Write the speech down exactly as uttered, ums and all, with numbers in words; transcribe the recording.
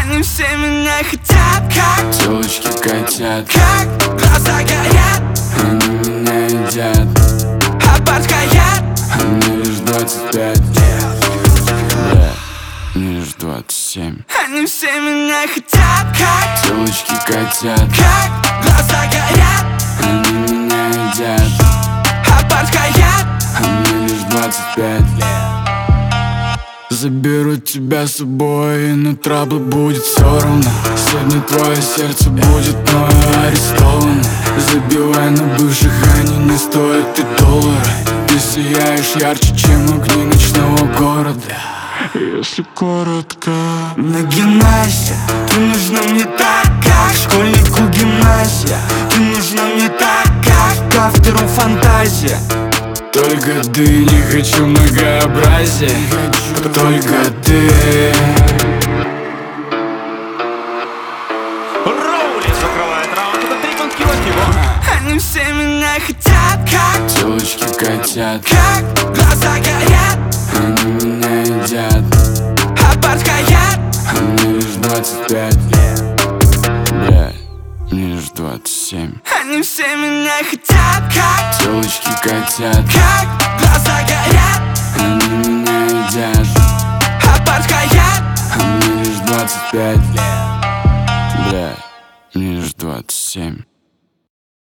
Они все меня хотят, как телочки котят, как глаза горят. они меня едят, а подходят. а мне лишь двадцать пять. Бля, мне лишь двадцать семь. Они все меня хотят, как телочки котят, как глаза горят. они меня едят, а подходят. а мне лишь двадцать пять. Заберу тебя с собой, и на траблы будет все равно. Сегодня твое сердце будет мною арестовано. Забивай на бывших, они не стоят и доллара. Ты сияешь ярче, чем огни ночного города. Если коротко, Нагинайся, ты нужна мне так, как школьнику гимназия. Ты нужна мне так, как автору фантазия. только ты, не хочу многообразия, только ты. Роули закрывает раунд, это трипл килл от него. Они все меня хотят, как телочки котят, как глаза горят. они меня едят, а подходят. а мне лишь двадцать пять. Бля, мне лишь двадцать семь. Они все меня хотят, как телочки котят, как глаза горят. они меня едят, а подходят. а мне лишь двадцать пять. Бля, мне лишь двадцать семь.